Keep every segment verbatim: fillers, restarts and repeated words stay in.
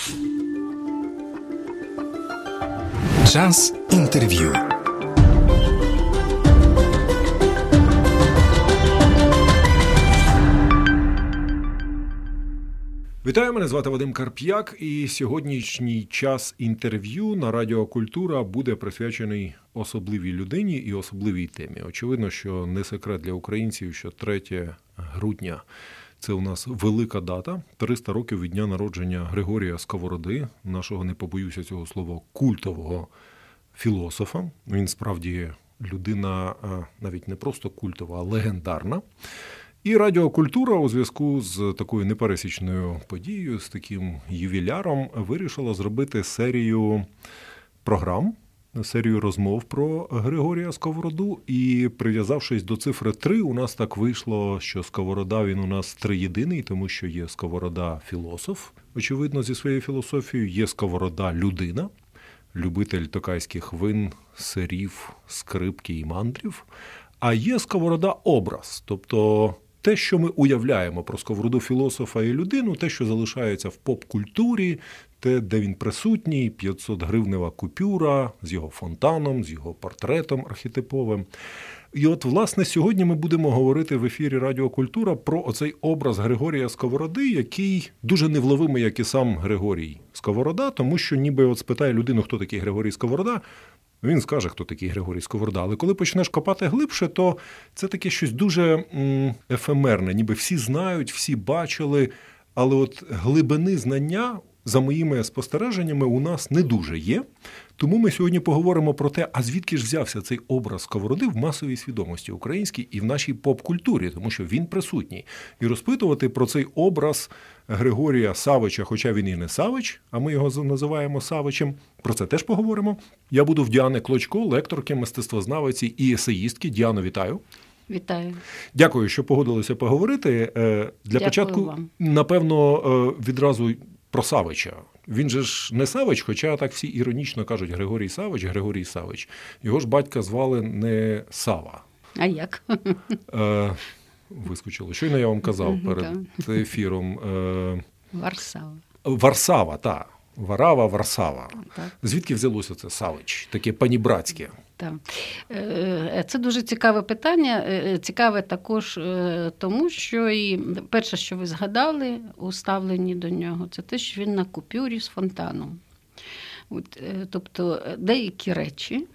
Час інтерв'ю. Вітаю, мене звати Вадим Карп'як, і сьогоднішній час інтерв'ю на Радіо Культура буде присвячений особливій людині і особливій темі. Очевидно, що не секрет для українців, що третє грудня – це у нас велика дата, триста років від дня народження Григорія Сковороди, нашого, не побоюся цього слова, культового філософа. Він справді людина навіть не просто культова, а легендарна. І Радіокультура у зв'язку з такою непересічною подією, з таким ювіляром, вирішила зробити серію програм, серію розмов про Григорія Сковороду. І прив'язавшись до цифри три, у нас так вийшло, що Сковорода він у нас триєдиний, тому що є Сковорода філософ, очевидно, зі своєю філософією, є Сковорода людина, любитель токайських вин, сирів, скрипки і мандрів, а є Сковорода образ, тобто те, що ми уявляємо про Сковороду філософа і людину, те, що залишається в поп-культурі, те, де він присутній, п'ятсот гривнева купюра з його фонтаном, з його портретом архетиповим. І от, власне, сьогодні ми будемо говорити в ефірі Радіо Культура про оцей образ Григорія Сковороди, який дуже невловимий, як і сам Григорій Сковорода, тому що ніби от спитає людину, хто такий Григорій Сковорода, він скаже, хто такий Григорій Сковорода. Але коли почнеш копати глибше, то це таке щось дуже ефемерне. Ніби всі знають, всі бачили, але от глибини знання, за моїми спостереженнями, у нас не дуже є. Тому ми сьогодні поговоримо про те, а звідки ж взявся цей образ Сковороди в масовій свідомості українській і в нашій поп-культурі, тому що він присутній. І розпитувати про цей образ Григорія Савича, хоча він і не Савич, а ми його називаємо Савичем, про це теж поговоримо. Я буду в Діани Клочко, лекторки, мистецтвознавиці і есеїстки. Діано, вітаю. Вітаю. Дякую, що погодилися поговорити. Для Дякую початку, вам. Напевно, відразу про Савича. Він же ж не Савич, хоча так всі іронічно кажуть Григорій Савич, Григорій Савич. Його ж батька звали не Сава. А як? Е, вискочило. Щойно я вам казав перед ефіром. Е, Варсава. Варсава, так. Варава, Варсава. Так. Звідки взялося це Савич? Таке панібратське. Так. Це дуже цікаве питання. Цікаве також тому, що і перше, що ви згадали у ставленні до нього, це те, що він на купюрі з фонтаном. От, тобто деякі речі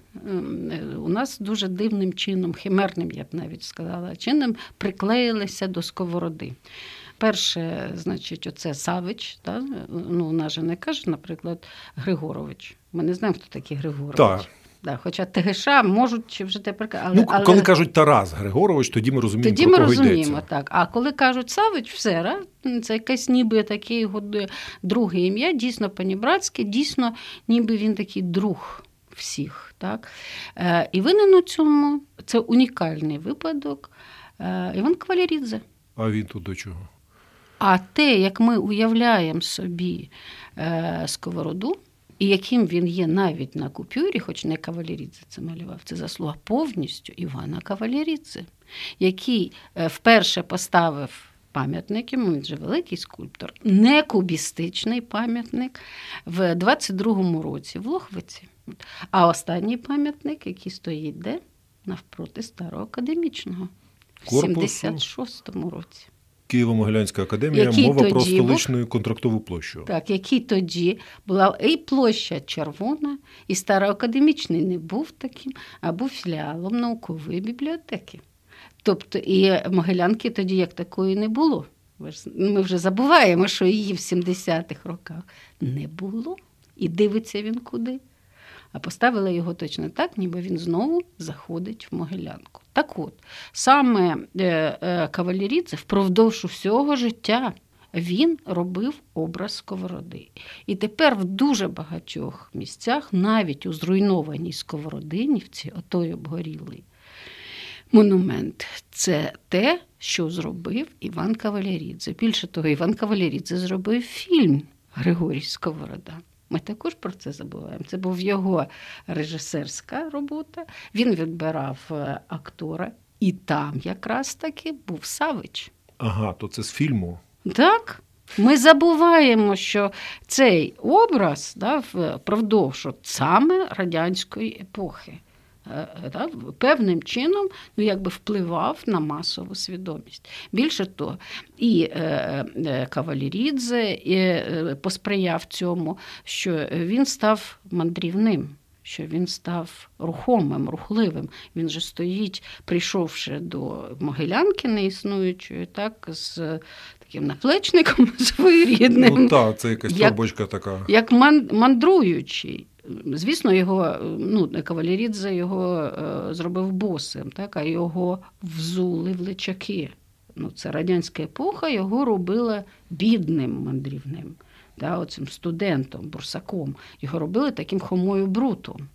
у нас дуже дивним чином, химерним, я б навіть сказала, чином приклеїлися до Сковороди. Перше, значить, оце Савич, та? Ну, у нас же не кажуть, наприклад, Григорович. Ми не знаємо, хто такий Григорович. Так. Да, хоча ТГШ можуть чи вже тепер... Але, ну, але... коли кажуть Тарас Григорович, тоді ми розуміємо, тоді про ми кого розуміємо, йдеться. Так. А коли кажуть Савич, все, ра? Це якесь ніби таке його друге ім'я, дійсно панібратське, дійсно ніби він такий друг всіх. Так? Е, і винен у цьому, це унікальний випадок, е, Іван Кавалерідзе. А він тут до чого? А те, як ми уявляємо собі е, Сковороду, і яким він є навіть на купюрі, хоч не Кавалерідзе це малював, це заслуга повністю Івана Кавалерідзе, який е, вперше поставив пам'ятник, йому він же великий скульптор, не кубістичний пам'ятник, в двадцять другому році в Лохвиці. А останній пам'ятник, який стоїть де? Навпроти Старого Академічного, в сімдесят шостому році. Києво-Могилянська академія, який мова про столичну був, контрактову площу. Так, який тоді була і площа червона, і Староакадемічний не був таким, а був філіалом наукової бібліотеки. Тобто і Могилянки тоді як такої не було. Ми вже забуваємо, що її в сімдесятих роках не було. І дивиться він куди. А поставили його точно так, ніби він знову заходить в Могилянку. Так от, саме Кавалерідзе впродовж усього життя він робив образ Сковороди. І тепер в дуже багатьох місцях, навіть у зруйнованій Сковородинівці, отой обгорілий монумент, це те, що зробив Іван Кавалерідзе. Більше того, Іван Кавалерідзе зробив фільм «Григорій Сковорода». Ми також про це забуваємо. Це був його режисерська робота. Він відбирав актора, і там якраз таки був Савич. Ага, то це з фільму. Так. Ми забуваємо, що цей образ да, впродовж саме радянської епохи да, певним чином ну, якби впливав на масову свідомість. Більше того, і е, Кавалерідзе і посприяв цьому, що він став мандрівним, що він став рухомим, рухливим. Він же стоїть, прийшовши до Могилянки неіснуючої, так, з таким наплечником своєрідним. Ну так, це якась торбочка така. Як мандруючий. Звісно, його, ну, Кавалерідзе його е, зробив босим, так, а його взули в личаки. Ну, це радянська епоха, його робила бідним мандрівним. Да, оцим студентом, бурсаком. Його робили таким хомою брутом.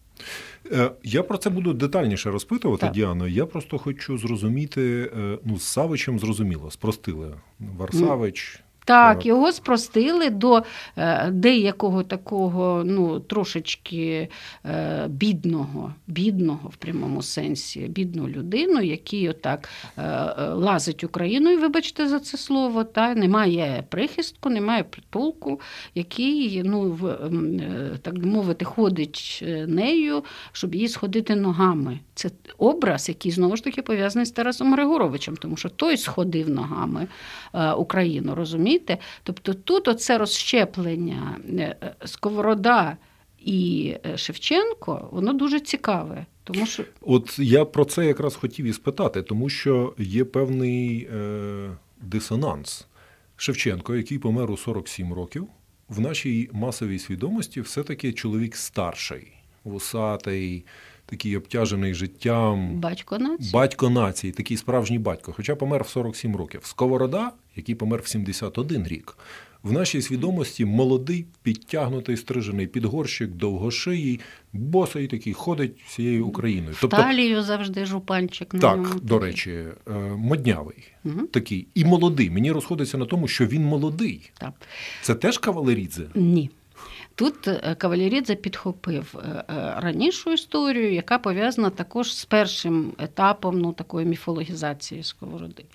Я про це буду детальніше розпитувати, так. Діано. Я просто хочу зрозуміти, ну, з Савичем зрозуміло, спростили. Варсавич... Так, так, його спростили до деякого такого, ну, трошечки бідного, бідного в прямому сенсі, бідну людину, який отак лазить Україною, вибачте за це слово, та немає прихистку, немає притулку, який, ну, в, так би мовити, ходить нею, щоб їй сходити ногами. Це образ, який, знову ж таки, пов'язаний з Тарасом Григоровичем, тому що той сходив ногами Україну, розумієте? Тобто тут оце розщеплення Сковорода і Шевченко, воно дуже цікаве. Тому що... От я про це якраз хотів і спитати, тому що є певний е, дисонанс. Шевченко, який помер у сорок сім років, в нашій масовій свідомості все-таки чоловік старший, вусатий, такий обтяжений життям. Батько нації. Батько нації, такий справжній батько, хоча помер в сорок сім років. Сковорода, який помер в сімдесят один рік, в нашій свідомості молодий, підтягнутий, стрижений підгорщик, довгошиїй, босий такий, ходить всією Україною. В тобто, талію завжди жупанчик. На так, ньому. До речі, моднявий угу. такий. І молодий. Мені розходиться на тому, що він молодий. Так. Це теж Кавалерідзе? Ні. Тут Кавалерідзе підхопив ранішу історію, яка пов'язана також з першим етапом, ну, такої міфологізації Сковороди.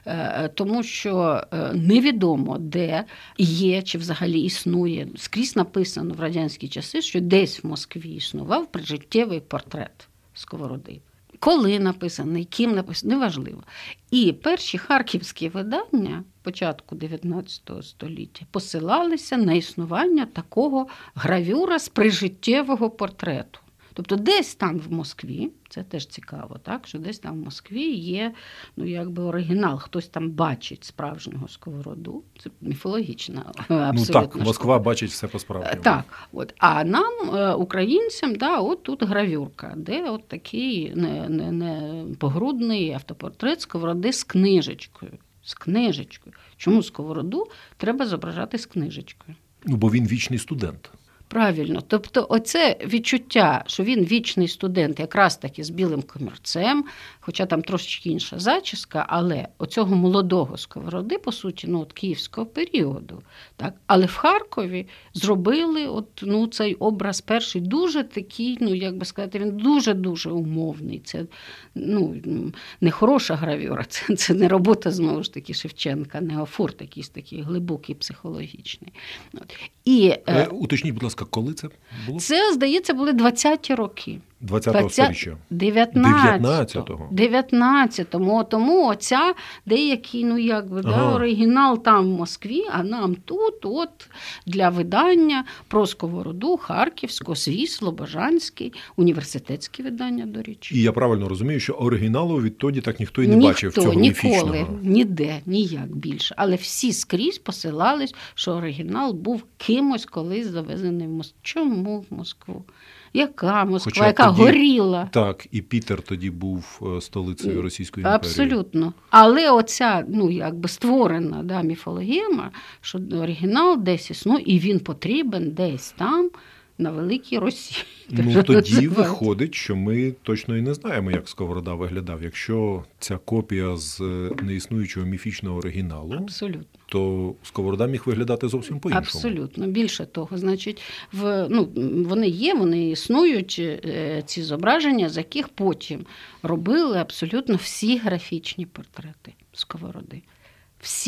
Тому що невідомо, де є, чи взагалі існує, скрізь написано в радянські часи, що десь в Москві існував прижиттєвий портрет Сковороди. Коли написаний, ким написаний, неважливо. І перші харківські видання початку дев'ятнадцятого століття посилалися на існування такого гравюра з прижиттєвого портрету. Тобто десь там в Москві, це теж цікаво, так, що десь там в Москві є, ну, якби оригінал, хтось там бачить справжнього Сковороду. Це міфологічна абсолютно. Ну так, Москва бачить все по-справжньому. Так, от. А нам, українцям, да, от тут гравюрка, де от такий не, не, не погрудний автопортрет Сковороди з книжечкою. З книжечкою. Чому Сковороду треба зображати з книжечкою? Ну, бо він вічний студент. Правильно. Тобто оце відчуття, що він вічний студент, якраз таки з білим комірцем, хоча там трошечки інша зачіска, але оцього молодого Сковороди, по суті, ну, от київського періоду. Так? Але в Харкові зробили от, ну, цей образ перший дуже такий, ну, як би сказати, він дуже-дуже умовний. Це, ну, не хороша гравюра, це, це не робота, знову ж таки, Шевченка, не офорт якийсь такий глибокий, психологічний. От. І, е, уточніть, будь ласка, коли це було? Це, здається, були двадцяті роки. двадцятого сторіччя. дев'ятнадцятого. дев'ятнадцятому. Тому оця деякий, ну, якби, ага. да, оригінал там в Москві, а нам тут, от, для видання про Сковороду, Харківського, свій, Слобожанський, університетські видання, до речі. І я правильно розумію, що оригіналу відтоді так ніхто і не ніхто, бачив цього ніколи, міфічного. Ніколи, ніде, ніяк більше. Але всі скрізь посилались, що оригінал був кимось колись завезений в Москву. Чому в Москву? Яка Москва, Хоча яка тоді, горіла. Так, і Пітер тоді був столицею Російської імперії. Абсолютно. Але оця, ну, якби створена, да, міфологема, що оригінал десь існує, і він потрібен десь там, на Великій Росії. Ну, тоді виходить, що ми точно і не знаємо, як Сковорода виглядав. Якщо ця копія з неіснуючого міфічного оригіналу, абсолютно, то Сковорода міг виглядати зовсім по-іншому. Абсолютно. Більше того, значить, в, ну, вони є, вони існують, ці зображення, з яких потім робили абсолютно всі графічні портрети Сковороди. Всі.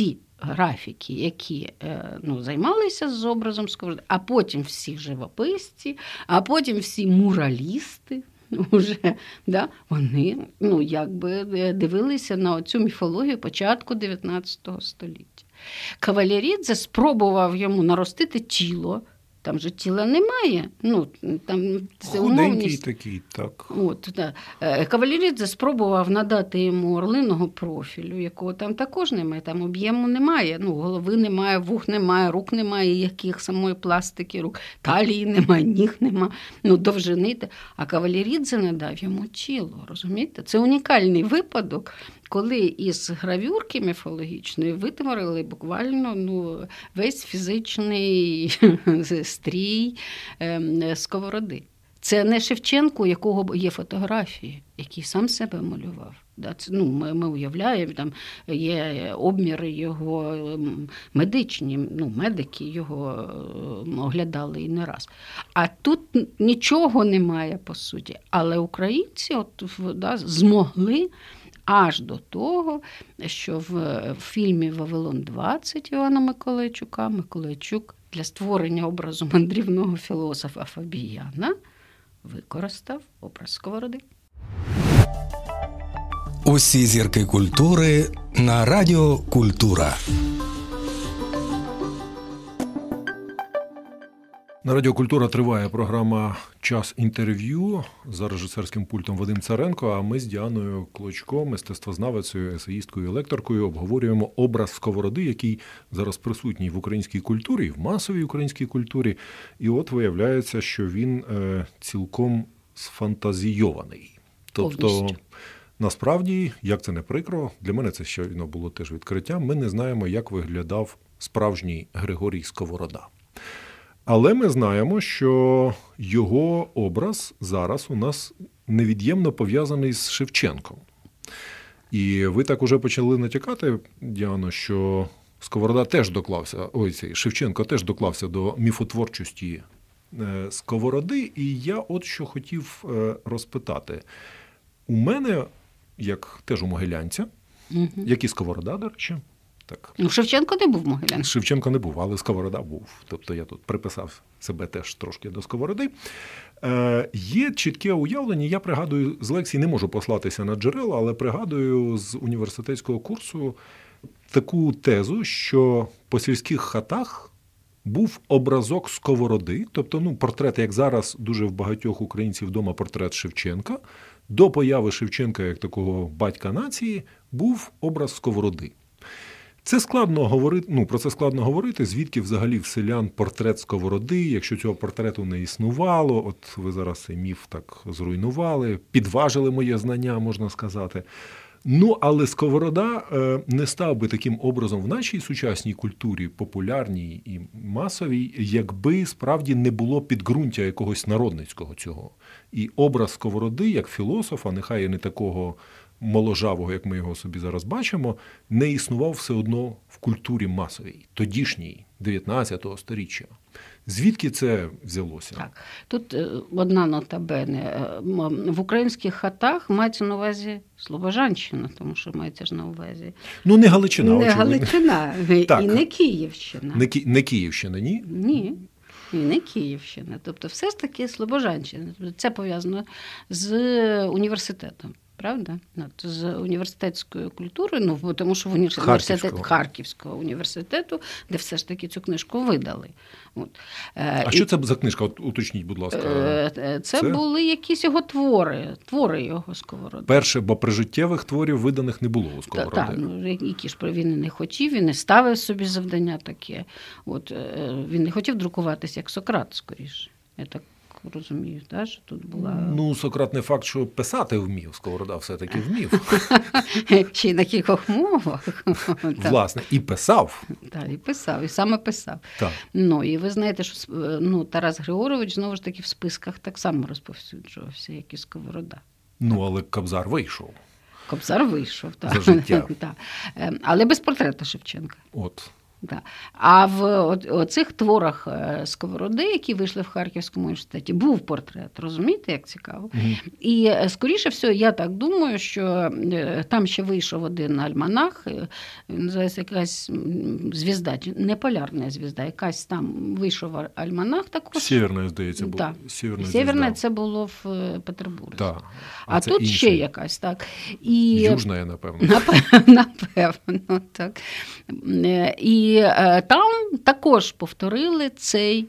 графіки, які ну, займалися з образом Сковороди, а потім всі живописці, а потім всі муралісти, уже, да, вони ну, якби дивилися на цю міфологію початку дев'ятнадцятого століття. Кавалерідзе спробував йому наростити тіло. Там же тіла немає. Ну, там це худенький такий, так. От, да. Кавалерідзе спробував надати йому орлиного профілю, якого там також немає, там об'єму немає, ну, голови немає, вух немає, рук немає, яких самої пластики рук, талії немає, ніг немає, ну, довжини. А Кавалерідзе надав йому тіло, розумієте? Це унікальний випадок, коли із гравюрки міфологічної витворили буквально ну, весь фізичний стрій Сковороди. Це не Шевченко, у якого є фотографії, який сам себе малював. Це, ну, ми, ми уявляємо, там є обміри його медичні, ну, медики його оглядали і не раз. А тут нічого немає, по суті. Але українці от, да, змогли аж до того, що в фільмі «Вавилон двадцять» Івана Миколайчука Миколайчук для створення образу мандрівного філософа Фабіяна використав образ Сковороди. Усі зірки культури на Радіо Культура. На Радіо Культура триває програма «Час інтерв'ю» за режисерським пультом Вадим Царенко, а ми з Діаною Клочко, мистецтвознавицею, есеїсткою і лекторкою, обговорюємо образ Сковороди, який зараз присутній в українській культурі, в масовій українській культурі. І от виявляється, що він е, цілком сфантазійований. Тобто, повністю. Насправді, як це не прикро, для мене це щойно було теж відкриттям, ми не знаємо, як виглядав справжній Григорій Сковорода. Але ми знаємо, що його образ зараз у нас невід'ємно пов'язаний з Шевченком. І ви так уже почали натякати, Діано, що Сковорода теж доклався, ой, цей Шевченко теж доклався до міфотворчості Сковороди. І я от що хотів розпитати. У мене, як теж у могилянця, угу. як і Сковорода, до речі, так. Ну, Шевченко не був могилянцем. Шевченко не був, але Сковорода був. Тобто я тут приписав себе теж трошки до Сковороди. Е, є чітке уявлення, я пригадую, з лекцій не можу послатися на джерела, але пригадую з університетського курсу таку тезу, що по сільських хатах був образок Сковороди, тобто ну, портрет, як зараз дуже в багатьох українців вдома портрет Шевченка, до появи Шевченка як такого батька нації був образ Сковороди. Це складно говорити, ну, про це складно говорити, звідки взагалі в селян портрет Сковороди, якщо цього портрету не існувало, от ви зараз цей міф так зруйнували, підважили моє знання, можна сказати. Ну, але Сковорода е, не став би таким образом в нашій сучасній культурі, популярній і масовій, якби справді не було підґрунтя якогось народницького цього. І образ Сковороди, як філософа, нехай і не такого моложавого, як ми його собі зараз бачимо, не існував все одно в культурі масовій, тодішній, дев'ятнадцятого сторіччя. Звідки це взялося? Так, тут одна нота бене. В українських хатах мається на увазі Слобожанщина, тому що мається ж на увазі. Ну, не Галичина, не очевидно. Галичина, і не Київщина. Не, Ки... не Київщина, ні? Ні. І не Київщина. Тобто все ж таки Слобожанщина. Це пов'язано з університетом. Правда? З університетською культурою, ну, тому що в університет Харківського. Харківського університету, де все ж таки цю книжку видали. От. А І... що це за книжка? Уточніть, будь ласка. Це, це були якісь його твори, твори його Сковороди. Перше, бо прижиттєвих творів виданих не було у Сковороди. Так, ну, які ж він не хотів, він не ставив собі завдання таке. От, він не хотів друкуватися, як Сократ, скоріше. Я так розумію, та, що тут була... Ну, Сократ не факт, що писати вмів, Сковорода все-таки вмів. Ще й на кількох мовах. Власне, і писав. Так, і писав, і саме писав. Так. Ну, і ви знаєте, що ну, Тарас Григорович, знову ж таки, в списках так само розповсюджувався, як і Сковорода. Ну, але Кобзар вийшов. Кобзар вийшов, так. За життя. Так. Але без портрета Шевченка. От. Да. А в оцих творах Сковороди, які вийшли в Харківському університеті, був портрет. Розумієте, як цікаво? Mm-hmm. І, скоріше всього, я так думаю, що там ще вийшов один альманах, називається якась звізда, не полярна звізда, якась там вийшов альманах також. Сєвєрна, здається, була. Да. Сєвєрна, Сєвєрна це було в Петербурзі. Да. А, а тут інший. Ще якась, так. І... Южна, напевно. Напевно, так. І там також повторили цей,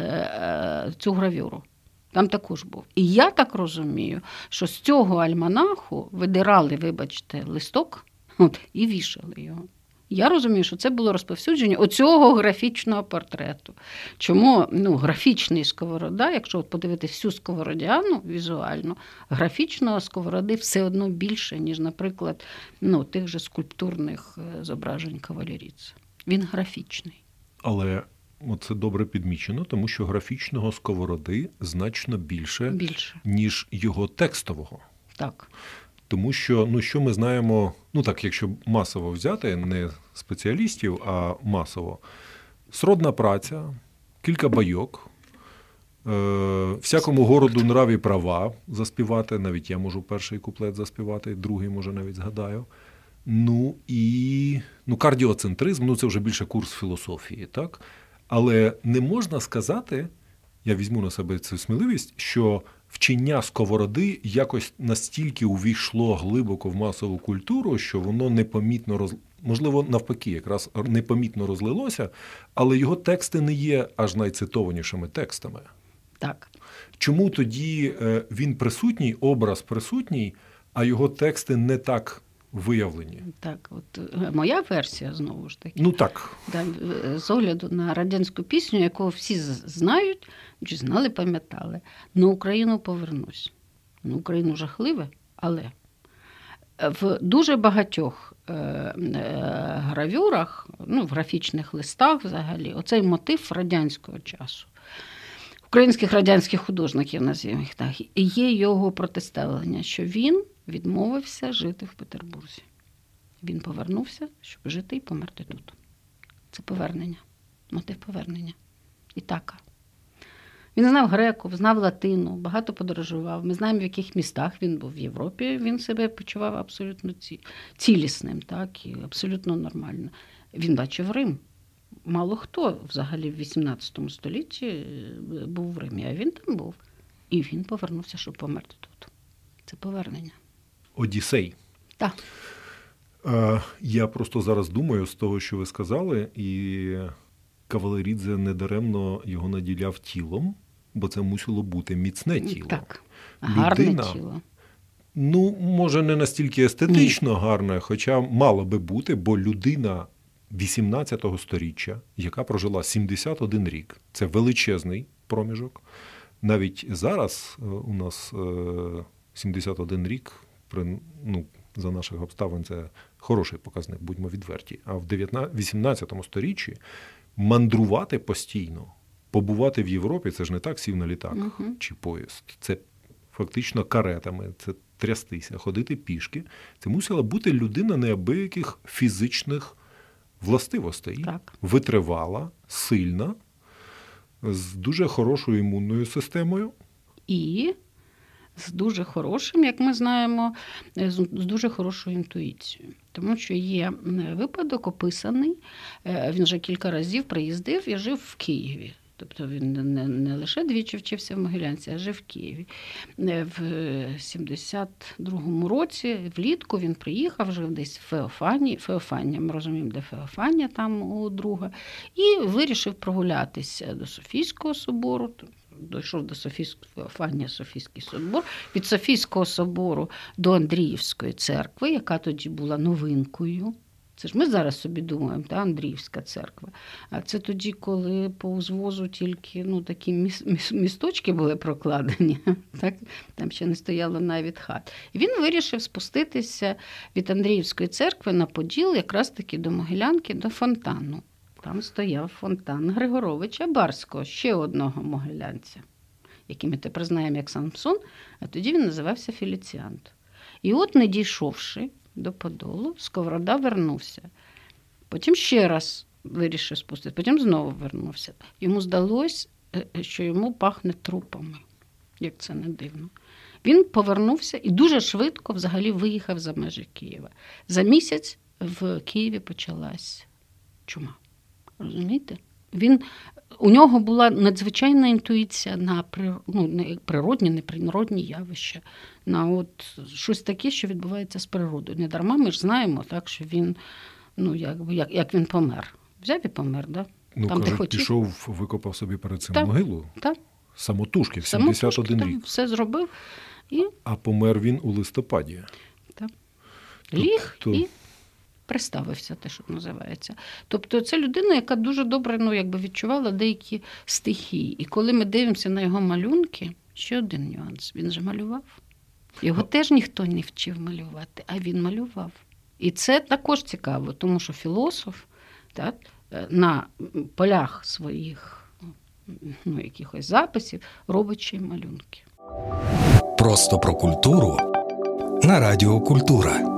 цю гравюру. Там також був. І я так розумію, що з цього альманаху видирали, вибачте, листок от, і вішали його. Я розумію, що це було розповсюдження оцього графічного портрету. Чому ну, графічний Сковорода, якщо подивитися всю Сковородяну візуально, графічного Сковороди все одно більше, ніж, наприклад, ну, тих же скульптурних зображень кавалерійця. Він графічний. Але це добре підмічено, тому що графічного Сковороди значно більше, більше. ніж його текстового. Так. Тому що, ну, що ми знаємо, ну так, якщо масово взяти, не спеціалістів, а масово, сродна праця, кілька байок, е, всякому городу нраві права заспівати, навіть я можу перший куплет заспівати, другий, може, навіть згадаю. Ну і ну, кардіоцентризм, ну це вже більше курс філософії, так? Але не можна сказати, я візьму на себе цю сміливість, що вчення Сковороди якось настільки увійшло глибоко в масову культуру, що воно непомітно, роз... можливо, навпаки, якраз непомітно розлилося, але його тексти не є аж найцитованішими текстами. Так. Чому тоді він присутній, образ присутній, а його тексти не так виявлені? Так, от моя версія, знову ж таки. Ну так. Да, з огляду на радянську пісню, яку всі знають, чи знали, пам'ятали. На Україну повернусь. На Україну жахливе, але в дуже багатьох е- е- гравюрах, ну, в графічних листах взагалі, оцей мотив радянського часу. Українських радянських художників, назвімо їх так, і є його протиставлення, що він відмовився жити в Петербурзі. Він повернувся, щоб жити і померти тут. Це повернення. Мотив повернення. Ітака. Він знав греку, знав латину, багато подорожував. Ми знаємо, в яких містах він був в Європі. Він себе почував абсолютно цілісним, так, і абсолютно нормально. Він бачив Рим. Мало хто взагалі в вісімнадцятому столітті був в Римі, а він там був. І він повернувся, щоб померти тут. Це повернення. Одіссей. Так. Я просто зараз думаю з того, що ви сказали, і Кавалерідзе недаремно його наділяв тілом, бо це мусило бути міцне тіло. Так, гарне Людина, тіло. Ну, може, не настільки естетично Ні. гарне, хоча мало би бути, бо людина вісімнадцятого сторіччя, яка прожила сімдесят один рік, це величезний проміжок. Навіть зараз у нас сімдесят один рік, при, ну, за наших обставин, це хороший показник, будьмо відверті. А в вісімнадцятому сторіччі мандрувати постійно, побувати в Європі, це ж не так сів на літак uh-huh. чи поїзд. Це фактично каретами, це трястися, ходити пішки. Це мусила бути людина неабияких фізичних властивостей. Так. Витривала, сильна, з дуже хорошою імунною системою. І з дуже хорошим, як ми знаємо, з дуже хорошою інтуїцією. Тому що є випадок описаний, він вже кілька разів приїздив і жив в Києві. Тобто він не, не лише двічі вчився в Могилянці, а жив в Києві. В сімдесят другому році влітку він приїхав, жив десь в Феофанії, Феофанія, ми розуміємо, де Феофанія, там у друга, і вирішив прогулятися до Софійського собору. Дійшов до Софійського, Феофанія, Софійський собор, від Софійського собору до Андріївської церкви, яка тоді була новинкою. Це ж ми зараз собі думаємо, та, Андріївська церква. А це тоді, коли по узвозу тільки ну, такі місточки були прокладені, так? Там ще не стояло навіть хат. І він вирішив спуститися від Андріївської церкви на Поділ, якраз таки до Могилянки, до фонтану. Там стояв фонтан Григоровича Барського, ще одного могилянця, який ми тепер знаємо як Самсон, а тоді він називався Феліціант. І от, не дійшовши до Подолу, Сковорода вернувся. Потім ще раз вирішив спустити. Потім знову вернувся. Йому здалось, що йому пахне трупами, як це не дивно. Він повернувся і дуже швидко взагалі виїхав за межі Києва. За місяць в Києві почалась чума. Розумієте? Він, у нього була надзвичайна інтуїція на ну, не природні, неприродні явища, на от щось таке, що відбувається з природою. Не дарма ми ж знаємо, так, що він, ну, як, як, як він помер. Взяв і помер, да? Ну, Там, кажуть, хотів. пішов, викопав собі перед цим так, могилу. Так. Самотужки, в сімдесят один Самотужки, рік. Так, все зробив. І... А помер він у листопаді. Так. Ліг тобто... і приставився, те, що називається. Тобто це людина, яка дуже добре, ну, якби відчувала деякі стихії. І коли ми дивимося на його малюнки, ще один нюанс. Він же малював. Його а... теж ніхто не вчив малювати, а він малював. І це також цікаво, тому що філософ, так, на полях своїх, ну, якихось записів робить ще й малюнки. Просто про культуру на Радіо Культура.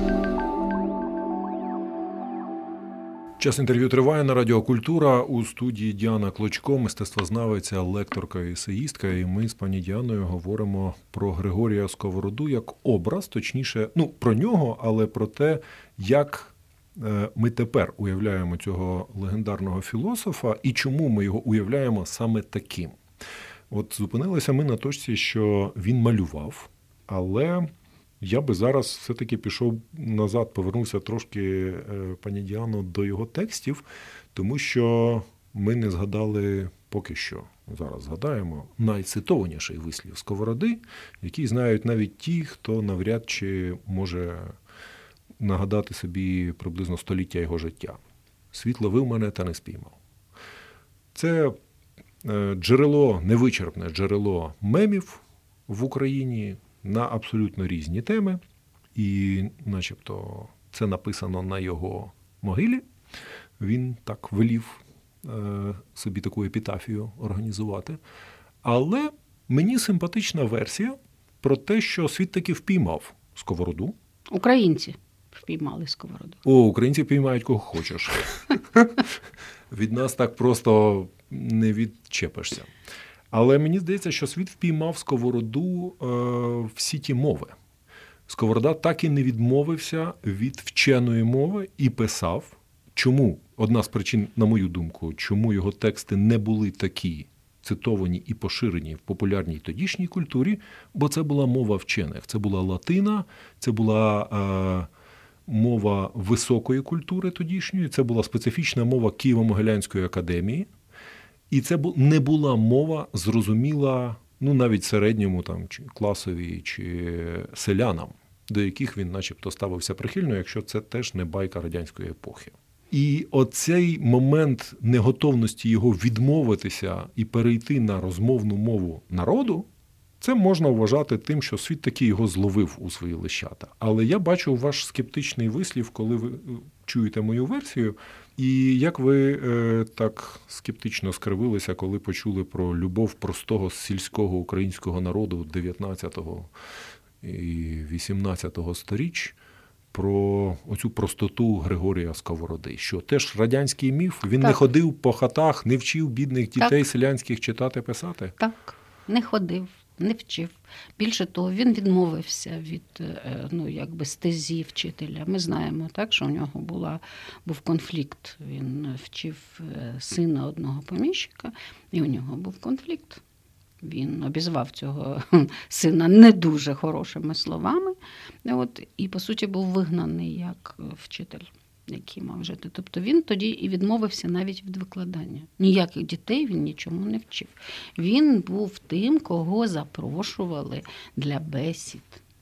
Час інтерв'ю триває на Радіо Культура. У студії Діана Клочко, мистецтвознавиця, лекторка і есеїстка. І ми з пані Діаною говоримо про Григорія Сковороду як образ, точніше, ну, про нього, але про те, як ми тепер уявляємо цього легендарного філософа і чому ми його уявляємо саме таким. От зупинилися ми на точці, що він малював, але я би зараз все-таки пішов назад, повернувся трошки, пані Діано, до його текстів, тому що ми не згадали поки що, зараз згадаємо, найцитованіший вислів Сковороди, який знають навіть ті, хто навряд чи може нагадати собі приблизно століття його життя. «Світ ловив мене та не спіймав». Це джерело, невичерпне джерело мемів в Україні на абсолютно різні теми. І начебто це написано на його могилі. Він так велів собі таку епітафію організувати. Але мені симпатична версія про те, що світ таки впіймав Сковороду. Українці впіймали Сковороду. О, українці впіймають кого хочеш. Від нас так просто не відчепишся. Але мені здається, що світ впіймав Сковороду е, всі ті мови. Сковорода так і не відмовився від вченої мови і писав. Чому? Одна з причин, на мою думку, чому його тексти не були такі цитовані і поширені в популярній тодішній культурі, бо це була мова вчених. Це була латина, це була е, мова високої культури тодішньої, це була специфічна мова Києво-Могилянської академії. І це не була мова зрозуміла, ну, навіть середньому там, чи класовій, чи селянам, до яких він начебто ставився прихильно, якщо це теж не байка радянської епохи. І оцей момент неготовності його відмовитися і перейти на розмовну мову народу, це можна вважати тим, що світ таки його зловив у свої лищата. Але я бачу ваш скептичний вислів, коли ви чуєте мою версію, і як ви е, так скептично скривилися, коли почули про любов простого сільського українського народу дев'ятнадцятого і вісімнадцятого сторіч, про оцю простоту Григорія Сковороди, що теж радянський міф, він так. не ходив по хатах, не вчив бідних дітей так. селянських читати, писати? Так, не ходив. Не вчив. Більше того, він відмовився від, ну, якби стезі вчителя. Ми знаємо, так, що у нього була, був конфлікт. Він вчив сина одного поміщика, і у нього був конфлікт. Він обізвав цього сина не дуже хорошими словами. От, і, по суті, був вигнаний як вчитель, який мав жити. Тобто він тоді і відмовився навіть від викладання. Ніяких дітей він нічому не вчив. Він був тим, кого запрошували для бесід.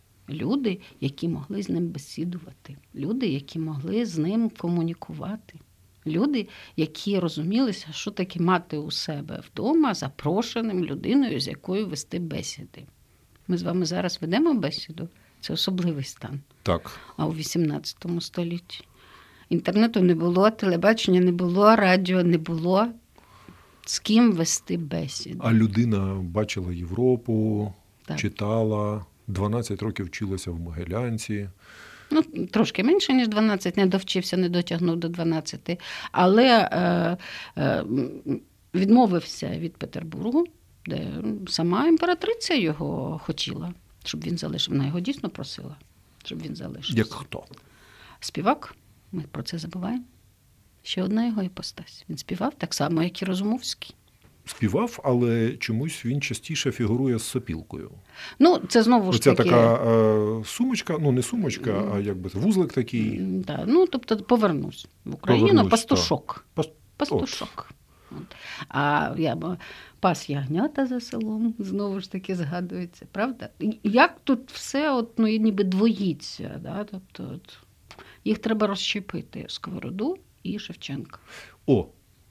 Люди, які могли з ним бесідувати. Люди, які могли з ним комунікувати. Люди, які розумілися, що таке мати у себе вдома запрошеним людиною, з якою вести бесіди. Ми з вами зараз ведемо бесіду. Це особливий стан. Так. А у вісімнадцятому столітті інтернету не було, телебачення не було, радіо не було. З ким вести бесіду? А людина бачила Європу, так. читала, дванадцять років вчилася в Могилянці. Ну, трошки менше, ніж дванадцять, не довчився, не дотягнув до дванадцяти, але е, е, відмовився від Петербургу, де сама імператриця його хотіла, щоб він залишив. Вона його дійсно просила, щоб він залишив. Як хто? Співак, ми про це забуваємо. Ще одна його іпостась. Він співав так само, як і Розумовський. Співав, але чомусь він частіше фігурує з сопілкою. Ну, це знову ж Оця таки... така е, сумочка, ну не сумочка, а якби вузлик такий. Да, ну, тобто повернусь в Україну, Повернусь, пастушок. Пас... Пастушок. От. А я пас ягнята за селом, знову ж таки згадується, правда? Як тут все от, ну, ніби двоїться, да? Тобто от, їх треба розщепити, Сковороду і Шевченка. О,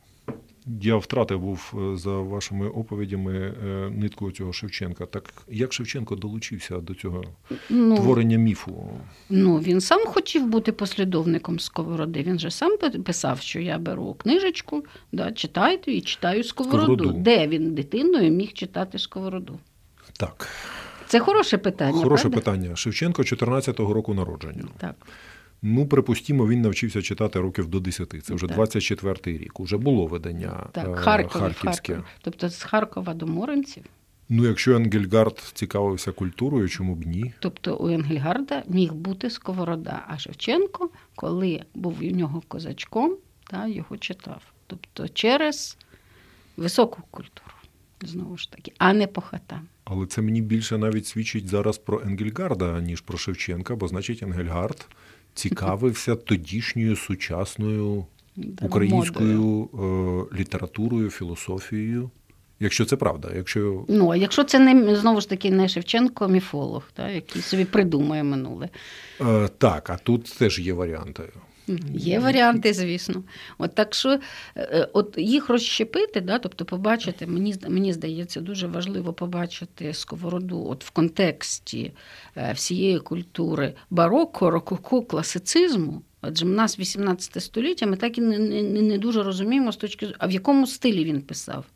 я втратив був за вашими оповідями нитку цього Шевченка. Так як Шевченко долучився до цього ну, творення міфу? Ну, він сам хотів бути послідовником Сковороди. Він же сам писав, що я беру книжечку, да, читаю і читаю Сковороду. Сковороду. Де він дитиною міг читати Сковороду? Так. Це хороше питання, Хороше правда? питання. Шевченко чотирнадцятого року народження. Так. Ну, припустімо, він навчився читати років до десяти. Це вже так. двадцять четвертий рік. Уже було видання так, Харкові, харківське. Харкові. Тобто з Харкова до Моринців. Ну, якщо Енгельгард цікавився культурою, чому б ні? Тобто у Енгельгарда міг бути Сковорода, а Шевченко, коли був у нього козачком, та, його читав. Тобто через високу культуру, знову ж таки, а не по хатам. Але це мені більше навіть свідчить зараз про Енгельгарда, ніж про Шевченка, бо, значить, Енгельгард цікавився тодішньою сучасною українською е, літературою, філософією. Якщо це правда. Якщо... Ну, а якщо це, не, знову ж таки, не Шевченко, а міфолог, та, який собі придумує минуле. Е, так, а тут теж є варіанти. Є варіанти, звісно. От так що от їх розщепити, да, тобто побачити, мені, мені здається, дуже важливо побачити Сковороду от в контексті всієї культури бароко, рококо, класицизму. Адже в нас вісімнадцяте століття, ми так і не, не, не дуже розуміємо, з точки зору, а в якому стилі він писав?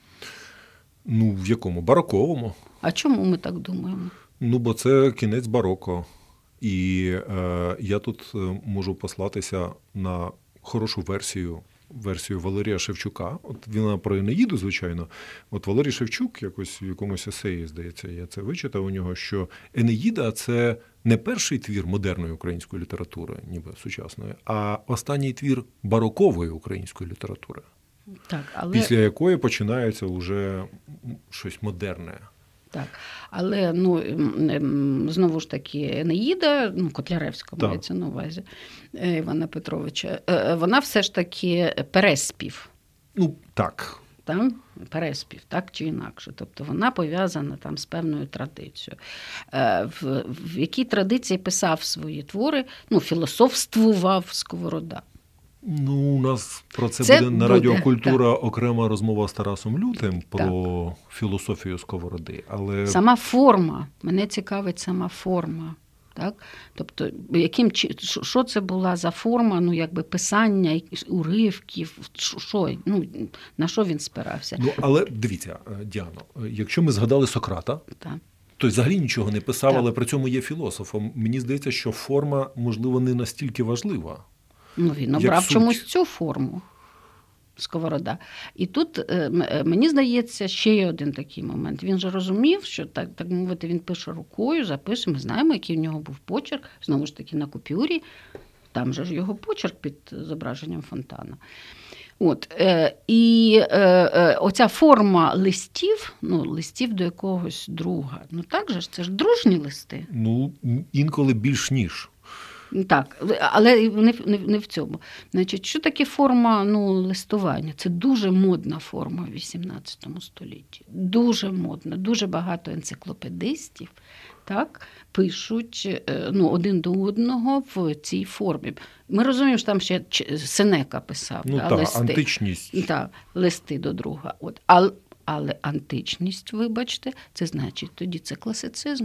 Ну, в якому? Бароковому. А чому ми так думаємо? Ну, бо це кінець бароко. І е, я тут можу послатися на хорошу версію, версію Валерія Шевчука. От вона про Енеїду, звичайно. От Валерій Шевчук якось в якомусь есеї, здається, я це вичитав у нього, що Енеїда – це не перший твір модерної української літератури, ніби сучасної, а останній твір барокової української літератури. Так, але... Після якої починається вже щось модерне. Так, але, ну, знову ж таки, Енеїда, ну, Котляревська мається на увазі, Івана Петровича, вона все ж таки переспів. Ну, так. Там переспів, так чи інакше. Тобто вона пов'язана там з певною традицією. В, в якій традиції писав свої твори, ну, філософствував Сковорода. Ну, у нас про це, це буде на буде, Радіо Культура так. окрема розмова з Тарасом Лютим про так. філософію Сковороди. Але... Сама форма. Мене цікавить сама форма. Так? Тобто, яким, що це була за форма, ну, якби писання, уривків, що, ну, на що він спирався? Ну, але дивіться, Діано, якщо ми згадали Сократа, так. той взагалі нічого не писав, так. але при цьому є філософом. Мені здається, що форма, можливо, не настільки важлива. Ну, він обрав чомусь цю форму, Сковорода. І тут, мені здається, ще є один такий момент. Він же розумів, що, так, так мовити, він пише рукою, записує, ми знаємо, який у нього був почерк, знову ж таки, на купюрі, там же ж його почерк під зображенням фонтана. От, е, і е, е, оця форма листів, ну, листів до якогось друга, ну так же ж, це ж дружні листи. Ну, інколи більш ніж. Так, але не, не, не в цьому. Значить, що таке форма, ну, листування? Це дуже модна форма в вісімнадцятому столітті. Дуже модна. Дуже багато енциклопедистів, так, пишуть, ну, один до одного в цій формі. Ми розуміємо, що там ще Сенека писав, ну, да, та, листи. античність. Так, листи до друга. От. Але, але античність, вибачте, це значить тоді це класицизм.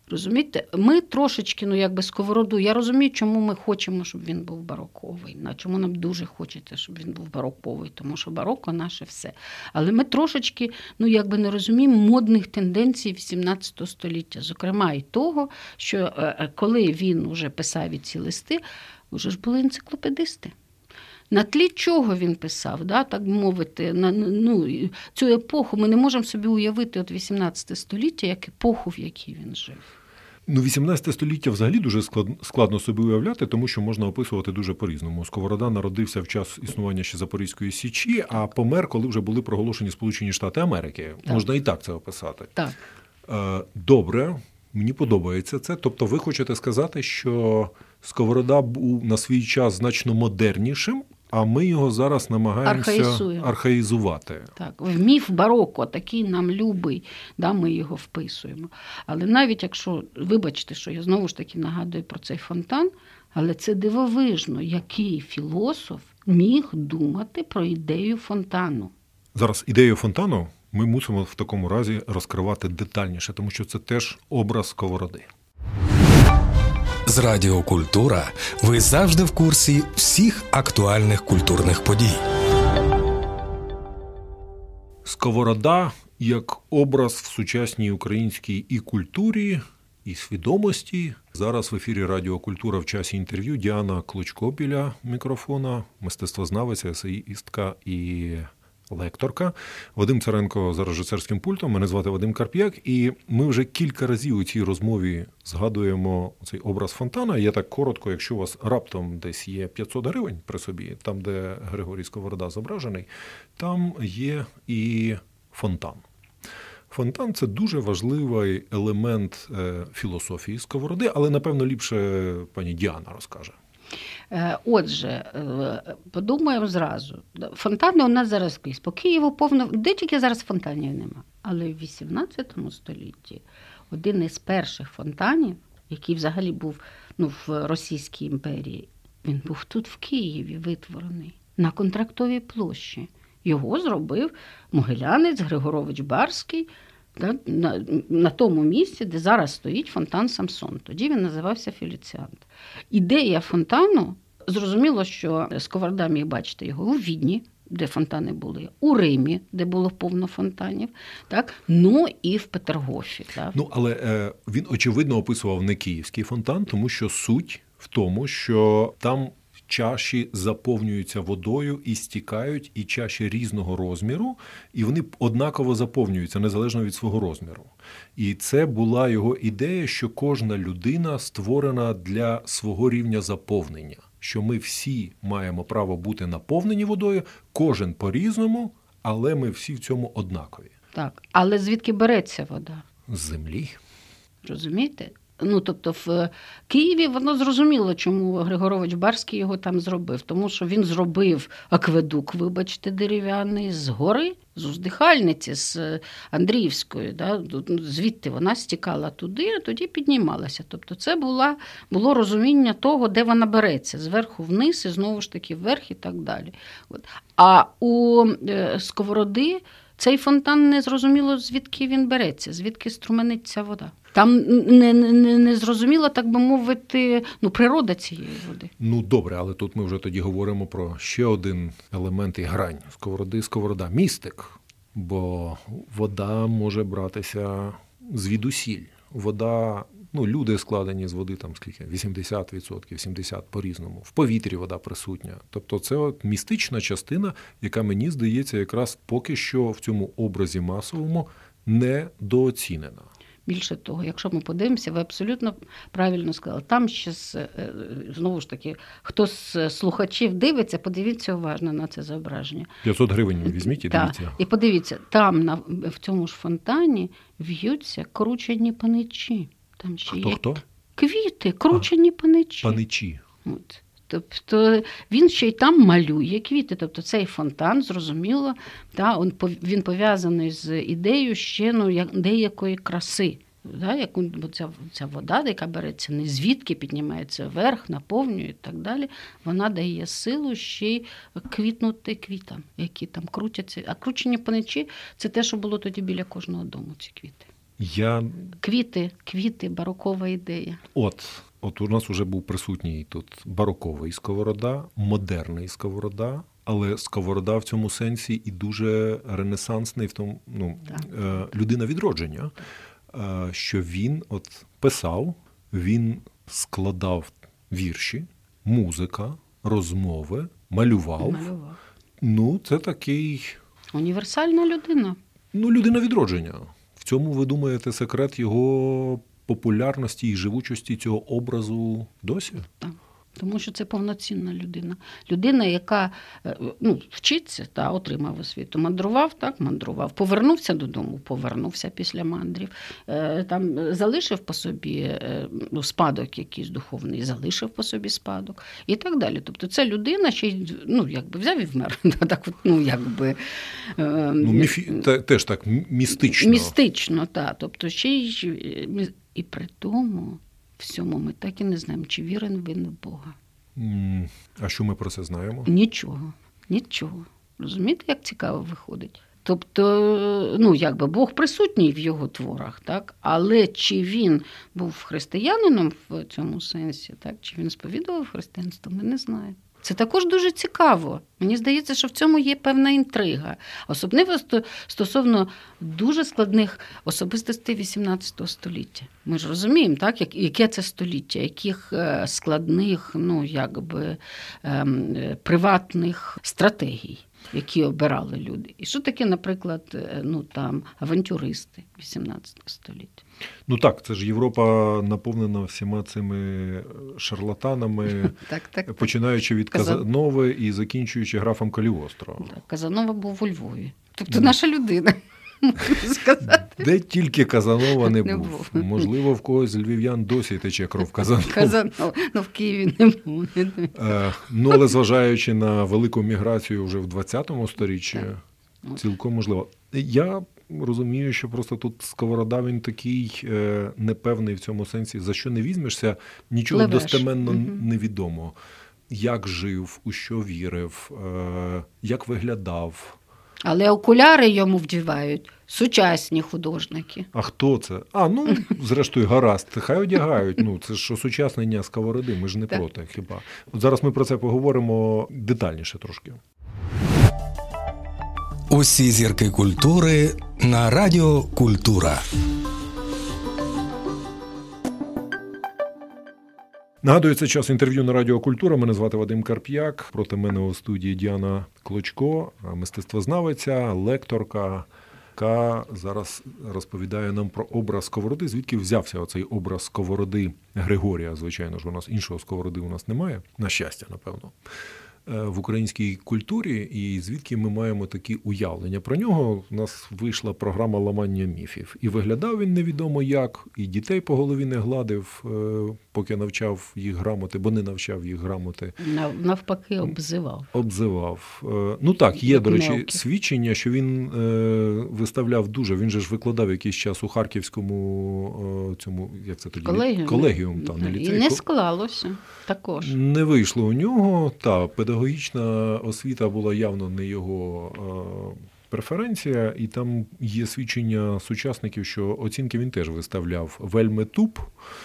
Розумієте? Ми трошечки, ну якби сковороду, я розумію, чому ми хочемо, щоб він був бароковий, чому нам дуже хочеться, щоб він був бароковий, тому що бароко наше все. Але ми трошечки, ну якби не розуміємо модних тенденцій вісімнадцятого століття, зокрема і того, що коли він уже писав ці листи, вже ж були енциклопедисти. На тлі чого він писав, да, так мовити, на, ну, цю епоху ми не можемо собі уявити от вісімнадцяте століття як епоху, в якій він жив. Ну, вісімнадцяте століття взагалі дуже складно собі уявляти, тому що можна описувати дуже по-різному. Сковорода народився в час існування ще Запорізької Січі, а помер, коли вже були проголошені Сполучені Штати Америки. Так. Можна і так це описати. Так. Добре, мені подобається це. Тобто ви хочете сказати, що Сковорода був на свій час значно модернішим, а ми його зараз намагаємося Архаїзуємо. архаїзувати. Так, в міф бароко, такий нам любий, да, ми його вписуємо. Але навіть якщо, вибачте, що я знову ж таки нагадую про цей фонтан, але це дивовижно, який філософ міг думати про ідею фонтану. Зараз ідею фонтану ми мусимо в такому разі розкривати детальніше, тому що це теж образ Сковороди. З Радіо Культура ви завжди в курсі всіх актуальних культурних подій. Сковорода як образ в сучасній українській і культурі, і свідомості. Зараз в ефірі Радіо Культура в часі інтерв'ю Діана Клочко біля мікрофона, мистецтвознавець, есеїстка і лекторка. Вадим Царенко за режисерським пультом. Мене звати Вадим Карп'як. І ми вже кілька разів у цій розмові згадуємо цей образ фонтана. Я так коротко, якщо у вас раптом десь є п'ятсот гривень при собі, там, де Григорій Сковорода зображений, там є і фонтан. Фонтан – це дуже важливий елемент філософії Сковороди, але, напевно, ліпше пані Діана розкаже. Отже, подумаємо зразу. Фонтани у нас зараз скрізь. По Києву повно, де тільки зараз фонтанів нема. Але в вісімнадцятому столітті один із перших фонтанів, який взагалі був, ну, в Російській імперії, він був тут в Києві витворений, на Контрактовій площі. Його зробив могилянець Григорович Барський, на, на тому місці, де зараз стоїть фонтан Самсон. Тоді він називався Феліціант. Ідея фонтану, зрозуміло, що Сковорода міг бачити його у Відні, де фонтани були, у Римі, де було повно фонтанів, так? Ну і в Петергофі. Так? Ну, але е, він, очевидно, описував не київський фонтан, тому що суть в тому, що там чаші заповнюються водою і стікають, і чаші різного розміру, і вони однаково заповнюються, незалежно від свого розміру. І це була його ідея, що кожна людина створена для свого рівня заповнення, що ми всі маємо право бути наповнені водою, кожен по-різному, але ми всі в цьому однакові. Так, але звідки береться вода? З землі. Розумієте? Ну, тобто в Києві воно зрозуміло, чому Григорович Барський його там зробив. Тому що він зробив акведук, вибачте, дерев'яний, з гори, з уздихальниці, з Андріївської. Да? Звідти вона стікала туди, а тоді піднімалася. Тобто це була, було розуміння того, де вона береться. Зверху вниз і знову ж таки вверх і так далі. От. А у Сковороди цей фонтан не зрозуміло, звідки він береться, звідки струмениться вода. Там не, не, не зрозуміло, так би мовити, ну, природа цієї води. Ну, добре, але тут ми вже тоді говоримо про ще один елемент і грань Сковороди. Сковорода – містик, бо вода може братися звідусіль. Вода, ну, люди складені з води, там скільки, вісімдесят відсотків, сімдесят відсотків по-різному. В повітрі вода присутня. Тобто це от містична частина, яка, мені здається, якраз поки що в цьому образі масовому недооцінена. Більше того, якщо ми подивимося, ви абсолютно правильно сказали. Там ще, знову ж таки, хто з слухачів дивиться, подивіться уважно на це зображення. п'ятсот гривень візьміть і дивіться. Так. І подивіться, там на, в цьому ж фонтані в'ються кручені паничі. Там ще хто, є хто? Квіти, кручені а, паничі. Паничі. От. Тобто він ще й там малює квіти. Тобто цей фонтан, зрозуміло, та, він пов'язаний з ідеєю ще, ну, як, деякої краси. Да, яку, бо ця, ця вода, яка береться не звідки, піднімається вверх, наповнює і так далі, вона дає силу ще й квітнути квітам, які там крутяться. А кручені паничі – це те, що було тоді біля кожного дому, ці квіти. Я... Квіти, квіти, барокова ідея. От, от у нас вже був присутній тут бароковий сковорода, модерний сковорода, але сковорода в цьому сенсі і дуже ренесансний, в тому, ну, е, людина відродження, е, що він от писав, він складав вірші, музика, розмови, малював. Малював. Ну, це такий... Універсальна людина. Ну, людина відродження. В цьому, ви думаєте, секрет його популярності і живучості цього образу досі? Так. Тому що це повноцінна людина. Людина, яка ну, вчиться, та, отримав освіту. Мандрував, так, мандрував. Повернувся додому, повернувся після мандрів. Там залишив по собі ну, спадок якийсь духовний, залишив по собі спадок і так далі. Тобто це людина, ще й ну, якби взяв і вмер. Так, от, ну, якби, ну, міфі... Теж так, містично. Містично, так. Тобто ще й і при тому всьому ми так і не знаємо, чи вірен він в Бога. А що ми про це знаємо? Нічого. Нічого. Розумієте, як цікаво виходить? Тобто, ну, якби Бог присутній в його творах, так? Але чи він був християнином в цьому сенсі, так? Чи він сповідував християнство, ми не знаємо. Це також дуже цікаво. Мені здається, що в цьому є певна інтрига. Особливо стосовно дуже складних особистостей вісімнадцятого століття. Ми ж розуміємо, так, яке це століття, яких складних, ну, якби, ем, приватних стратегій, які обирали люди. І що таке, наприклад, ну, там, авантюристи вісімнадцятого століття? Ну так, це ж Європа наповнена всіма цими шарлатанами, так, так, починаючи від Казанови і закінчуючи графом Каліостро. Так, Казанова був у Львові. Тобто наша людина, можна сказати. Де тільки Казанова не, не був. був. Можливо, в когось з львів'ян досі тече кров Казанова. Казанова, ну в Києві не був. Е, ну, але зважаючи на велику міграцію вже в двадцятому сторіччі, так. Цілком можливо. Я розумію, що просто тут Сковорода, він такий е, непевний в цьому сенсі, за що не візьмешся, нічого Левеш. достеменно угу. невідомо. Як жив, у що вірив, е, як виглядав. Але окуляри йому вдівають сучасні художники. А хто це? А, ну, зрештою, гаразд, хай одягають. Ну, це ж осучаснення Сковороди, ми ж не так. проти хіба. От зараз ми про це поговоримо детальніше трошки. Усі зірки культури на Радіо Культура. Нагадую, це час інтерв'ю на Радіо Культура. Мене звати Вадим Карп'як. Проти мене у студії Діана Клочко, мистецтвознавиця, лекторка, яка зараз розповідає нам про образ Сковороди. Звідки взявся оцей образ Сковороди Григорія? Звичайно ж, у нас іншого Сковороди у нас немає. На щастя, напевно. В українській культурі, і звідки ми маємо такі уявлення про нього. У нас вийшла програма ламання міфів. І виглядав він невідомо як, і дітей по голові не гладив, поки навчав їх грамоти, бо не навчав їх грамоти. Навпаки, обзивав. Обзивав. Ну так, є, до речі, свідчення, що він виставляв дуже, він же ж викладав якийсь час у Харківському цьому, як це тоді? Колегіум. Колегіум, та, не ліцей. І не склалося також. Не вийшло у нього, та, педагогічна освіта була явно не його е, преференція, і там є свідчення сучасників, що оцінки він теж виставляв вельми туп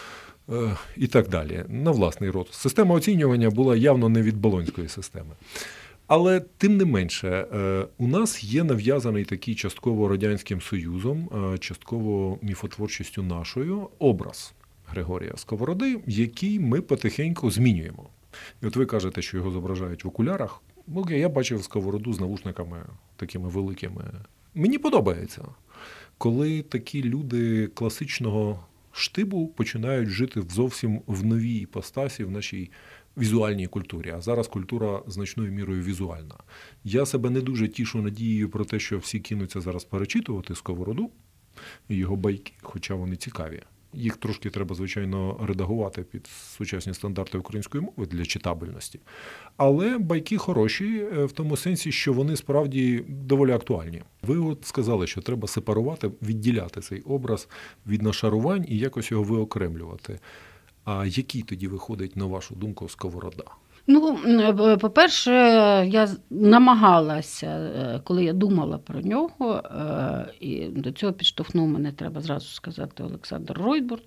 е, і так далі, на власний розсуд. Система оцінювання була явно не від болонської системи. Але тим не менше, е, у нас є нав'язаний такий частково Радянським Союзом, е, частково міфотворчістю нашою образ Григорія Сковороди, який ми потихеньку змінюємо. І от ви кажете, що його зображають в окулярах. Окей, я бачив Сковороду з навушниками такими великими. Мені подобається, коли такі люди класичного штибу починають жити зовсім в новій іпостасі в нашій візуальній культурі. А зараз культура значною мірою візуальна. Я себе не дуже тішу надією про те, що всі кинуться зараз перечитувати Сковороду і його байки, хоча вони цікаві. Їх трошки треба, звичайно, редагувати під сучасні стандарти української мови для читабельності. Але байки хороші в тому сенсі, що вони справді доволі актуальні. Ви от сказали, що треба сепарувати, відділяти цей образ від нашарувань і якось його виокремлювати. А який тоді виходить, на вашу думку, Сковорода? Ну, по-перше, я намагалася, коли я думала про нього, і до цього підштовхнув мене, треба зразу сказати, Олександр Ройтбурд,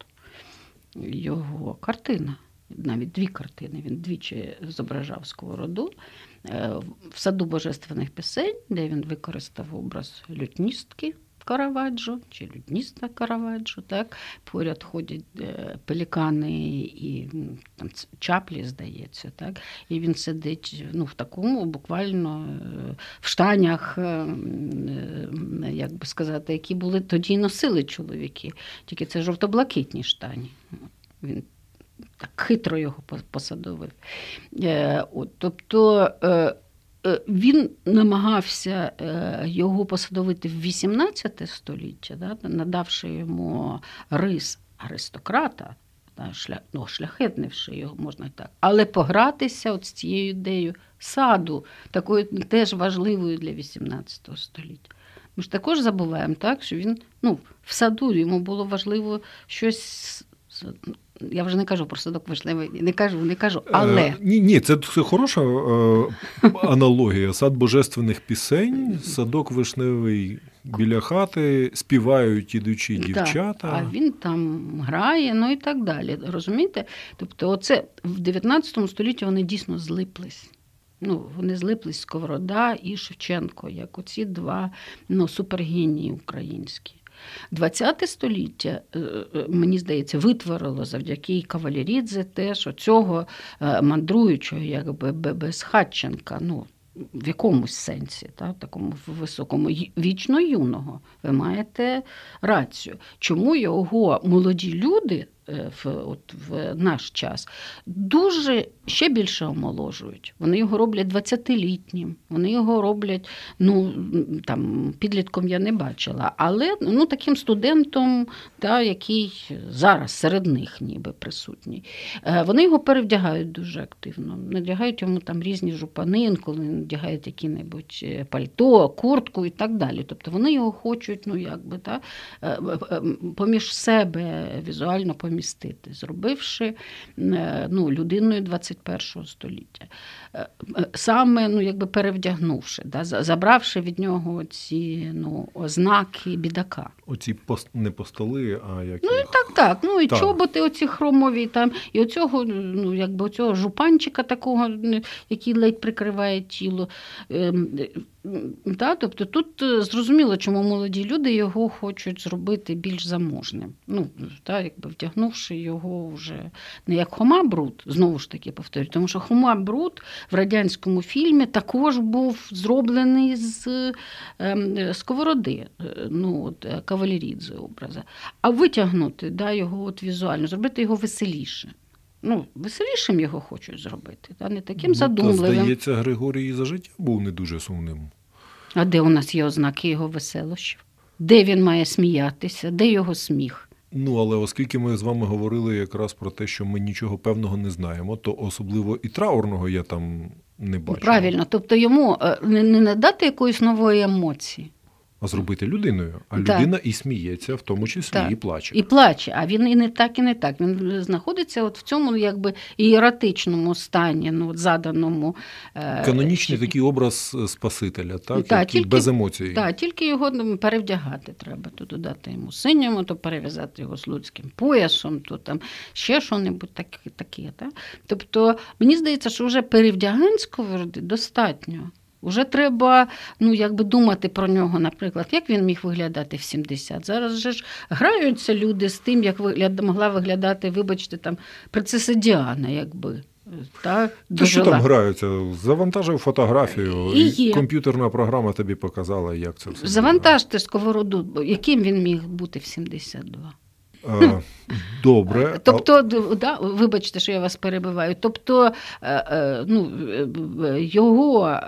його картина, навіть дві картини, він двічі зображав Сковороду в саду божественних пісень, де він використав образ лютністки Караваджо, чи лютніста Караваджо, так? Поряд ходять пелікани і там, чаплі, здається, так? І він сидить ну, в такому, буквально в штанях, як би сказати, які були тоді й носили чоловіки. Тільки це жовто-блакитні штані. Він так хитро його посадовив. От, тобто він намагався його посадовити в вісімнадцяте століття, да, надавши йому рис аристократа, шля, ну, шляхетнивши його, можна так, але погратися от з цією ідеєю саду, такою теж важливою для вісімнадцятого століття. Ми ж також забуваємо, так, що він ну, в саду, йому було важливо щось. Я вже не кажу про садок вишневий, не кажу, не кажу, але... Е, ні, ні, це, це хороша е, аналогія. Сад божественних пісень, садок вишневий біля хати, співають ідучі дівчата. Так, а він там грає, ну і так далі. Розумієте? Тобто оце в дев'ятнадцятому столітті вони дійсно злиплись. Ну, вони злиплись Сковорода і Шевченко, як оці два ну, супергенії українські. ХХ століття, мені здається, витворило завдяки Кавалерідзе теж оцього мандруючого, якби безхатченка, ну, в якомусь сенсі, та, такому високому, вічно юного. Ви маєте рацію. Чому його молоді люди в, от, в наш час дуже ще більше омоложують? Вони його роблять двадцятилітнім, вони його роблять, ну, там, підлітком я не бачила, але ну, таким студентом, та, який зараз серед них ніби присутній. Вони його перевдягають дуже активно, надягають йому там різні жупани, інколи надягають які-небудь пальто, куртку і так далі. Тобто вони його хочуть, ну, якби, та, поміж себе візуально помістити, зробивши ну, людиною двадцять першого століття. Саме, ну, якби перевдягнувши, да, забравши від нього ці ну, ознаки бідака. Оці пост, не постоли, а як Ну, їх... так, так. Ну, і так. Чоботи оці хромові, там, і оцього, ну, якби оцього жупанчика такого, який ледь прикриває тіло. Да, тобто тут зрозуміло, чому молоді люди його хочуть зробити більш заможним. Ну, да, якби вдягнувши його вже не як Хома Брут, знову ж таки повторюю, тому що Хома Брут в радянському фільмі також був зроблений з е, Сковороди, ну, от, Кавалерідзе образа. А витягнути да, його от візуально, зробити його веселіше. Ну, веселішим його хочуть зробити, та не таким задумливим. Та, здається, Григорій за життя був не дуже сумним. А де у нас є ознаки його веселощів? Де він має сміятися? Де його сміх? Ну, але оскільки ми з вами говорили якраз про те, що ми нічого певного не знаємо, то особливо і траурного я там не бачу. Правильно. Тобто йому не, не надати якоїсь нової емоції. А зробити людиною. А так. людина і сміється, в тому числі, так. і плаче. І плаче, а він і не так, і не так. Він знаходиться от в цьому якби ієратичному стані, ну, от заданому. Канонічний такий образ Спасителя, так? Та, який тільки, без емоцій. Так, тільки його перевдягати треба. То додати йому синьому, то перев'язати його з людським поясом, то там ще що-небудь таке. таке так? Тобто, мені здається, що вже перевдягань Сковороди достатньо. Уже треба, ну, якби думати про нього, наприклад, як він міг виглядати в сімдесят. Зараз же ж граються люди з тим, як вигляд, могла виглядати, вибачте, там, принцеса Діана, якби. Та, Та що там граються? Завантажив фотографію, і, і комп'ютерна програма тобі показала, як це все. Завантажте Сковороду, яким він міг бути в сімдесят два. Добре. Тобто, да, вибачте, що я вас перебиваю, тобто ну, його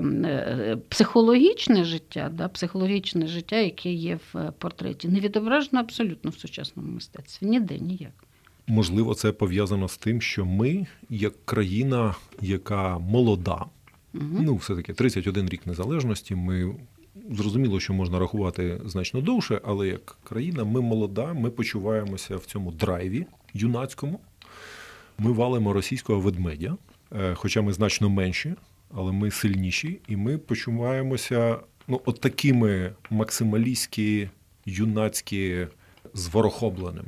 психологічне життя, да, психологічне життя, яке є в портреті, не відображено абсолютно в сучасному мистецтві, ніде, ніяк. Можливо, це пов'язано з тим, що ми, як країна, яка молода, угу. ну, все-таки тридцять один рік незалежності, ми... Зрозуміло, що можна рахувати значно довше, але як країна ми молода, ми почуваємося в цьому драйві юнацькому. Ми валимо російського ведмедя. хоча ми значно менші, але ми сильніші, і ми почуваємося ну, от такими максималістські, юнацькі, зворохобленими.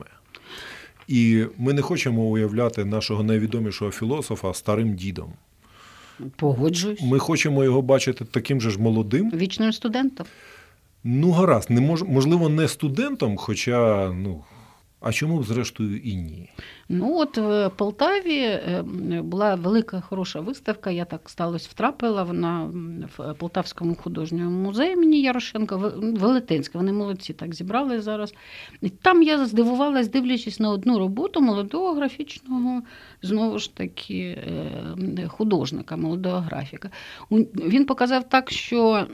І ми не хочемо уявляти нашого найвідомішого філософа старим дідом. Погоджуюсь. Ми хочемо його бачити таким же ж молодим. Вічним студентом. Ну, гаразд, не мож, можливо, не студентом, хоча, ну, а чому б, зрештою, і ні? Ну, от в Полтаві була велика, хороша виставка, я так сталося втрапила, вона в Полтавському художньому музеї імені Ярошенка, велетенська, вони молодці так зібрали зараз. І там я здивувалась, дивлячись на одну роботу молодого графічного, знову ж таки, художника, молодого графіка. Він показав так, що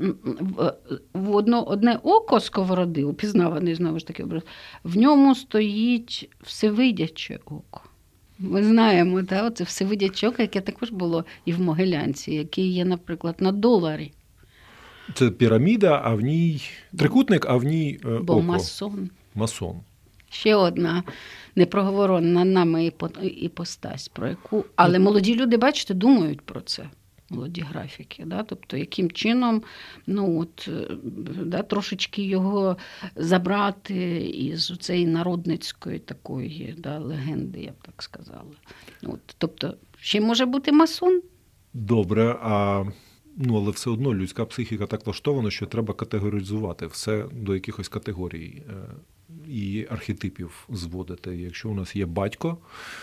в одно, одне око сковороди, упізнаваний, знову ж таки, образ, в ньому стоїть всевидяче око. Ми знаємо, та, оце всевидяче око, яке також було і в Могилянці, яке є, наприклад, на доларі. Це піраміда, а в ній трикутник, а в ній е, Бо око. масон. Масон. Ще одна непроговорена нами іпостась, про яку... Але молоді люди, бачите, думають про це. Молоді графіки, да? Тобто яким чином ну, от, да, трошечки його забрати із цієї народницької такої да, легенди, я б так сказала. От, тобто ще може бути масон? Добре, а, ну, але все одно людська психіка так влаштована, що треба категоризувати все до якихось категорій і архетипів зводити. Якщо у нас є батько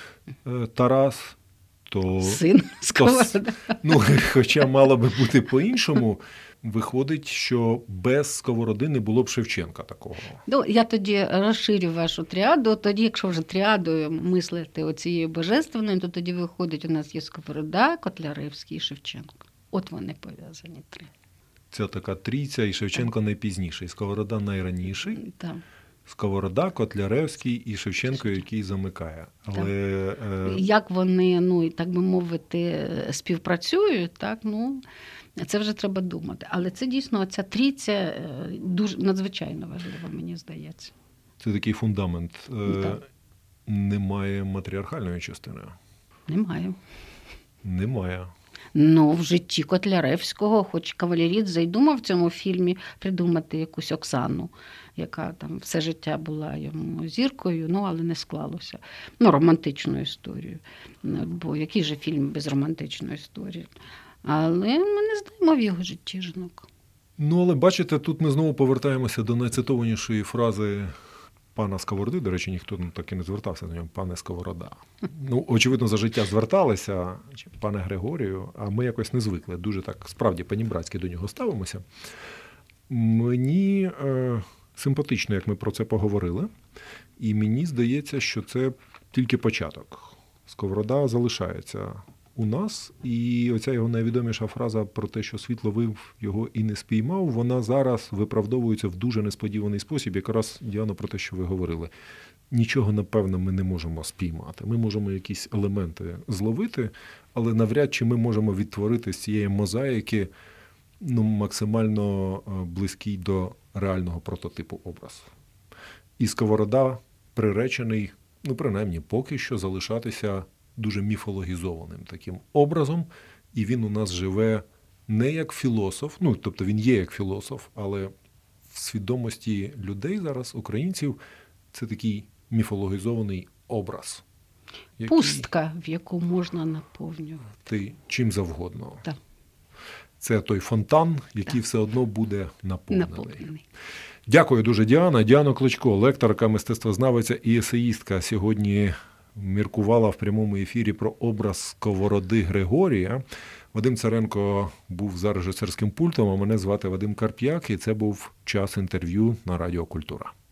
Тарас, то... Син Сковорода. Ну, хоча мало би бути по-іншому, виходить, що без Сковороди не було б Шевченка такого. Ну, я тоді розширю вашу тріаду. Тоді, якщо вже тріадою мислити оцією божественною, то тоді виходить, у нас є Сковорода, Котляревський і Шевченко. От вони пов'язані три. Це така трійця, і Шевченко найпізніший, Сковорода найраніший. Так. Сковорода, Котляревський і Шевченко, який замикає. Але е... як вони, ну, так би мовити, співпрацюють, так, ну, це вже треба думати. Але це дійсно ця трійця дуже надзвичайно важлива, мені здається. Це такий фундамент. Так. Немає матріархальної частини? Немає. Немає. Ну, в житті Котляревського, хоч Кавалерідзе й думав в цьому фільмі придумати якусь Оксану, яка там все життя була йому зіркою, ну, але не склалося. Ну, романтичну історію. Бо який же фільм без романтичної історії? Але ми не знаємо в його житті жінок. Ну, але бачите, тут ми знову повертаємося до найцитованішої фрази пана Сковороди. До речі, ніхто так і не звертався до нього, пане Сковорода. Ну, очевидно, за життя зверталися, пане Григорію, а ми якось не звикли. Дуже так, справді, панібратськи до нього ставимося. Мені е, симпатично, як ми про це поговорили. І мені здається, що це тільки початок. Сковорода залишається у нас, і оця його найвідоміша фраза про те, що світло вив його і не спіймав, вона зараз виправдовується в дуже несподіваний спосіб, якраз, Діано, про те, що ви говорили. Нічого, напевно, ми не можемо спіймати. Ми можемо якісь елементи зловити, але навряд чи ми можемо відтворити з цієї мозаїки ну, максимально близький до реального прототипу образ. І Сковорода приречений, ну, принаймні, поки що залишатися дуже міфологізованим таким образом, і він у нас живе не як філософ, ну, тобто він є як філософ, але в свідомості людей зараз, українців, це такий міфологізований образ. Який... Пустка, в яку можна наповнювати. Чим завгодно. Так. Це той фонтан, який так. все одно буде наповнений. наповнений. Дякую дуже, Діана. Діана Клочко, лекторка, мистецтвознавиця і есеїстка, сьогодні міркувала в прямому ефірі про образ Сковороди Григорія. Вадим Царенко був за режисерським пультом, а мене звати Вадим Карп'як, і це був час інтерв'ю на Радіо Культура.